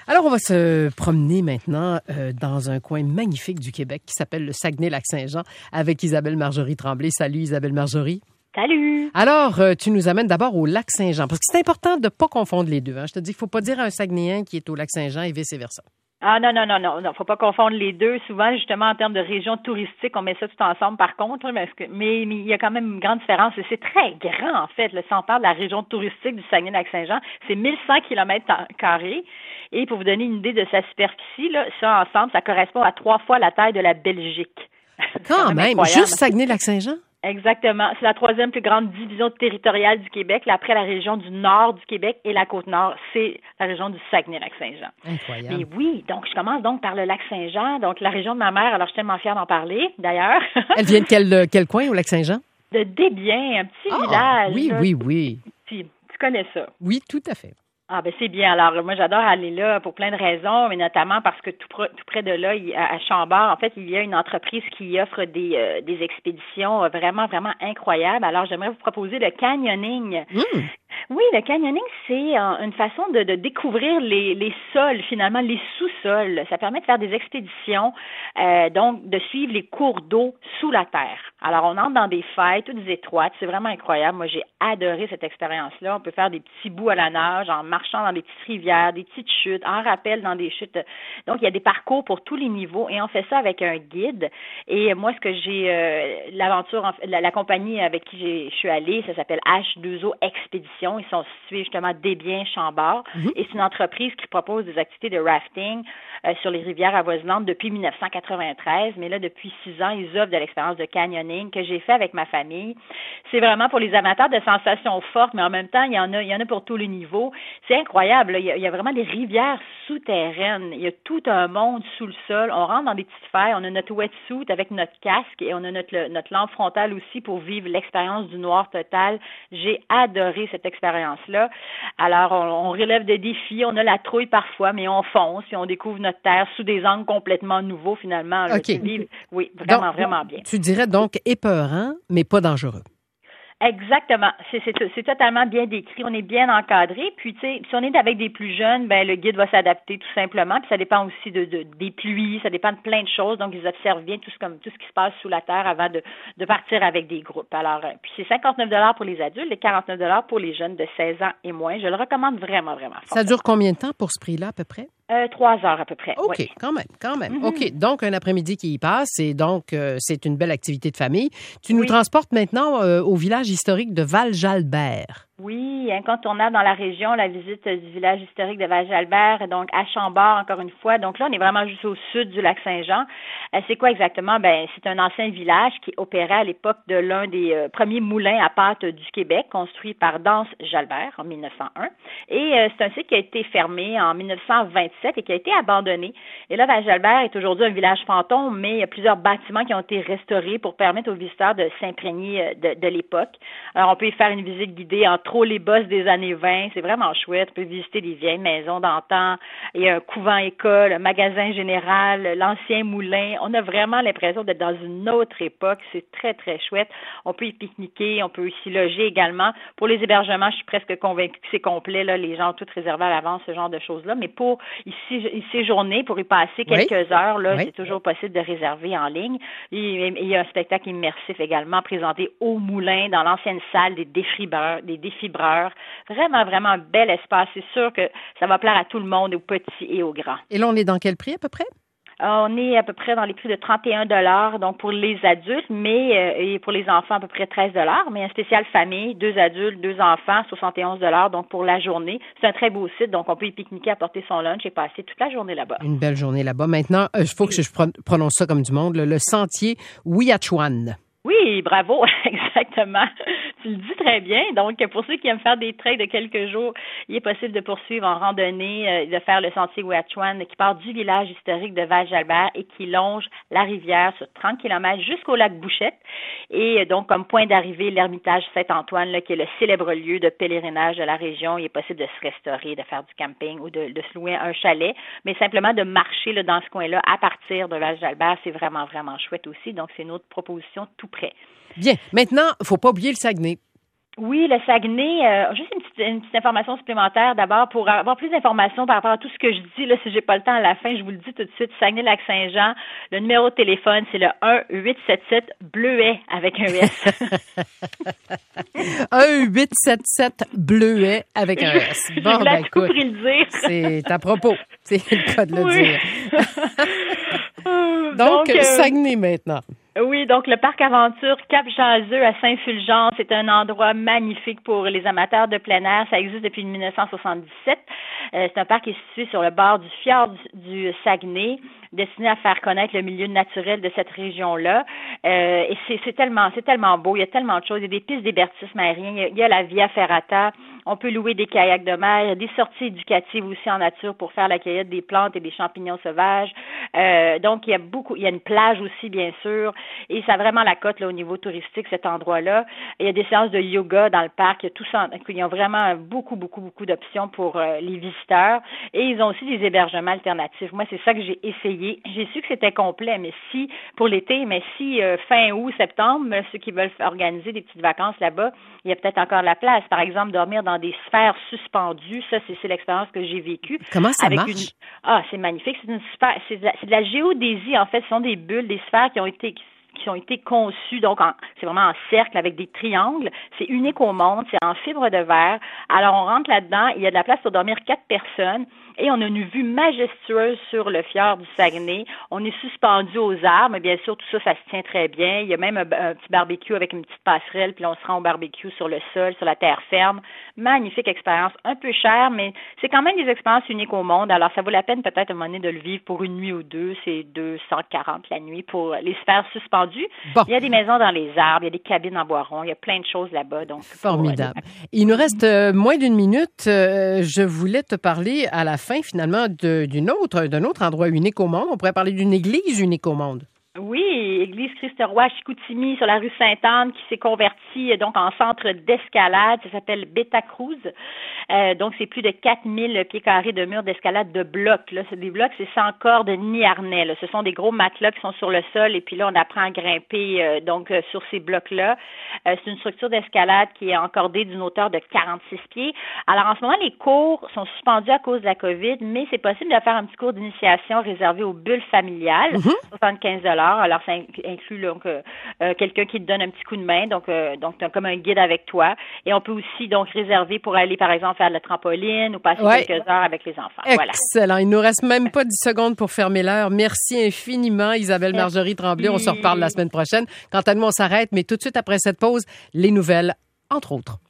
Alors, on va se promener maintenant dans un coin magnifique du Québec qui s'appelle le Saguenay-Lac-Saint-Jean avec Isabelle Marjorie Tremblay. Salut Isabelle Marjorie. Salut! Alors, tu nous amènes d'abord au Lac-Saint-Jean, parce que c'est important de ne pas confondre les deux. Hein? Je te dis qu'il ne faut pas dire à un Saguenayen qui est au Lac-Saint-Jean et vice-versa. Ah non, faut pas confondre les deux. Souvent, justement, en termes de région touristique, on met ça tout ensemble par contre, mais il y a quand même une grande différence. Et c'est très grand, en fait, le centre de la région touristique du Saguenay-Lac-Saint-Jean. C'est 1100 km². Et pour vous donner une idée de sa superficie, là, ça ensemble, ça correspond à 3 fois la taille de la Belgique. Quand même, juste Saguenay-Lac-Saint-Jean? Exactement. C'est la 3e plus grande division territoriale du Québec. Là, après la région du nord du Québec et la Côte-Nord, c'est la région du Saguenay-Lac-Saint-Jean. Incroyable. Mais oui, donc je commence donc par le Lac-Saint-Jean, donc la région de ma mère. Alors, je suis tellement fière d'en parler, d'ailleurs. Elle vient de quel coin au Lac-Saint-Jean? De Desbiens, un petit village. Oui, là. oui. Tu connais ça? Oui, tout à fait. Ah ben c'est bien. Alors moi j'adore aller là pour plein de raisons, mais notamment parce que tout près de là, à Chambord, en fait, il y a une entreprise qui offre des expéditions vraiment incroyables. Alors j'aimerais vous proposer le canyoning. Oui, le canyoning, c'est une façon de découvrir les sols, finalement, les sous-sols. Ça permet de faire des expéditions, donc de suivre les cours d'eau sous la terre. Alors, on entre dans des failles toutes étroites. C'est vraiment incroyable. Moi, j'ai adoré cette expérience-là. On peut faire des petits bouts à la nage en marchant dans des petites rivières, des petites chutes, en rappel dans des chutes. Donc, il y a des parcours pour tous les niveaux et on fait ça avec un guide. Et moi, ce que j'ai, la compagnie avec qui je suis allée, ça s'appelle H2O Expédition. Ils sont situés justement Desbiens, Chambord. Et c'est une entreprise qui propose des activités de rafting sur les rivières avoisinantes depuis 1993. Mais là, depuis 6 ans, ils offrent de l'expérience de canyoning que j'ai fait avec ma famille. C'est vraiment pour les amateurs de sensations fortes, mais en même temps, il y en a pour tous les niveaux. C'est incroyable. Là. Il y a vraiment des rivières souterraines. Il y a tout un monde sous le sol. On rentre dans des petites failles. On a notre wetsuit avec notre casque et on a notre lampe frontale aussi pour vivre l'expérience du noir total. J'ai adoré cette expérience-là. Alors, on relève des défis. On a la trouille parfois, mais on fonce et on découvre notre terre sous des angles complètement nouveaux, finalement. OK. Oui, vraiment bien. Tu dirais donc épeurant, mais pas dangereux. Exactement. C'est totalement bien décrit. On est bien encadré. Puis, tu sais, si on est avec des plus jeunes, ben le guide va s'adapter tout simplement. Puis, ça dépend aussi des pluies. Ça dépend de plein de choses. Donc, ils observent bien tout ce qui se passe sous la terre avant de partir avec des groupes. Alors, puis c'est 59 $ pour les adultes et 49 $ pour les jeunes de 16 ans et moins. Je le recommande vraiment fort. Ça dure combien de temps pour ce prix-là, à peu près? 3 heures à peu près. OK, oui. quand même. OK, donc un après-midi qui y passe et donc c'est une belle activité de famille. Tu nous transportes maintenant au village historique de Val-Jalbert. Oui, incontournable dans la région, la visite du village historique de Val-Jalbert, donc à Chambord, encore une fois. Donc là, on est vraiment juste au sud du Lac-Saint-Jean. C'est quoi exactement? Ben, c'est un ancien village qui opérait à l'époque de l'un des premiers moulins à pâte du Québec, construit par Danse Jalbert en 1901. Et c'est un site qui a été fermé en 1927 et qui a été abandonné. Et là, Val-Jalbert est aujourd'hui un village fantôme, mais il y a plusieurs bâtiments qui ont été restaurés pour permettre aux visiteurs de s'imprégner de l'époque. Alors, on peut y faire une visite guidée en les bosses des années 20, c'est vraiment chouette. On peut visiter des vieilles maisons d'antan. Il y a un couvent-école, un magasin général, l'ancien moulin. On a vraiment l'impression d'être dans une autre époque. C'est très, très chouette. On peut y pique-niquer, on peut aussi loger également. Pour les hébergements, je suis presque convaincue que c'est complet. Là, les gens ont tout réservé à l'avance, ce genre de choses-là. Mais pour y séjourner, pour y passer quelques heures, là, c'est toujours possible de réserver en ligne. Il y a un spectacle immersif également présenté au moulin, dans l'ancienne salle des défibreurs. Vraiment un bel espace. C'est sûr que ça va plaire à tout le monde, aux petits et aux grands. Et là, on est dans quel prix à peu près? On est à peu près dans les prix de 31 $, donc pour les adultes, mais et pour les enfants à peu près 13 $. Mais un spécial famille, 2 adultes, 2 enfants, 71 $, donc pour la journée. C'est un très beau site, donc on peut y pique-niquer, apporter son lunch et passer toute la journée là-bas. Une belle journée là-bas. Maintenant, il faut que je prononce ça comme du monde, le sentier Ouiachuan. Oui, bravo, exactement. Tu le dis très bien. Donc, pour ceux qui aiment faire des trails de quelques jours, il est possible de poursuivre en randonnée, de faire le sentier Ouiachuan qui part du village historique de Val-Jalbert et qui longe la rivière sur 30 km jusqu'au lac Bouchette. Et donc, comme point d'arrivée, l'ermitage Saint-Antoine, là, qui est le célèbre lieu de pèlerinage de la région. Il est possible de se restaurer, de faire du camping ou de se louer un chalet, mais simplement de marcher là, dans ce coin-là à partir de Val-Jalbert, c'est vraiment chouette aussi. Donc, c'est une autre proposition tout près. Bien. Maintenant, il ne faut pas oublier le Saguenay. Oui, le Saguenay, juste une petite information supplémentaire d'abord pour avoir plus d'informations par rapport à tout ce que je dis. Là, si j'ai pas le temps à la fin, je vous le dis tout de suite. Saguenay-Lac-Saint-Jean, le numéro de téléphone, c'est le 1-877-Bleuet avec un S. 1-877-Bleuet avec un S. Bon, ben, écoute, le dire. C'est à propos. C'est le cas de le dire. Donc, Saguenay maintenant. Oui, donc le parc aventure Cap-Jaseux à Saint-Fulgence, c'est un endroit magnifique pour les amateurs de plein air. Ça existe depuis 1977. C'est un parc qui est situé sur le bord du fjord du Saguenay, destiné à faire connaître le milieu naturel de cette région-là. Et c'est tellement beau. Il y a tellement de choses. Il y a des pistes d'hébertisme aérien. Il y a la Via Ferrata. On peut louer des kayaks de mer. Il y a des sorties éducatives aussi en nature pour faire la cueillette des plantes et des champignons sauvages. Donc, il y a une plage aussi, bien sûr. Et ça a vraiment la cote là, au niveau touristique, cet endroit-là. Il y a des séances de yoga dans le parc. Il y a tout ça. Ils ont vraiment beaucoup d'options pour les visiteurs. Et ils ont aussi des hébergements alternatifs. Moi, c'est ça que j'ai essayé. J'ai su que c'était complet, mais si, pour l'été, fin août, septembre, ceux qui veulent organiser des petites vacances là-bas, il y a peut-être encore la place. Par exemple, dormir dans des sphères suspendues. Ça, c'est l'expérience que j'ai vécue. Comment ça marche? C'est magnifique. C'est de la géodésie, en fait. Ce sont des bulles, des sphères qui ont été conçues, donc c'est vraiment en cercle avec des triangles. C'est unique au monde, c'est en fibre de verre. Alors, on rentre là-dedans, il y a de la place pour dormir 4 personnes et on a une vue majestueuse sur le fjord du Saguenay. On est suspendu aux arbres, mais bien sûr, tout ça se tient très bien. Il y a même un petit barbecue avec une petite passerelle, puis là, on se rend au barbecue sur le sol, sur la terre ferme. Magnifique expérience, un peu chère, mais c'est quand même des expériences uniques au monde. Alors, ça vaut la peine peut-être à un moment donné de le vivre pour une nuit ou deux. C'est 240 la nuit pour les sphères suspendues. Bon. Il y a des maisons dans les arbres, il y a des cabines en bois rond, il y a plein de choses là-bas. Donc formidable. Il nous reste moins d'une minute. Je voulais te parler à la fin, finalement, d'un autre endroit unique au monde. On pourrait parler d'une église unique au monde. Oui, église Christ-Roi à Chicoutimi sur la rue Sainte-Anne qui s'est convertie donc en centre d'escalade. Ça s'appelle Beta Cruz. Donc, c'est plus de 4000 pieds carrés de murs d'escalade de blocs. Là, c'est des blocs, c'est sans corde ni harnais. Là. Ce sont des gros matelas qui sont sur le sol et puis là, on apprend à grimper sur ces blocs-là. C'est une structure d'escalade qui est encordée d'une hauteur de 46 pieds. Alors, en ce moment, les cours sont suspendus à cause de la COVID, mais c'est possible de faire un petit cours d'initiation réservé aux bulles familiales, 75 $. Alors, ça inclut donc quelqu'un qui te donne un petit coup de main, donc tu as comme un guide avec toi. Et on peut aussi donc réserver pour aller, par exemple, faire de la trampoline ou passer quelques heures avec les enfants. Excellent. Voilà. Il nous reste même pas 10 secondes pour fermer l'heure. Merci infiniment, Isabelle Marjorie Tremblay. On se reparle la semaine prochaine. Quant à nous, on s'arrête, mais tout de suite après cette pause, les nouvelles, entre autres.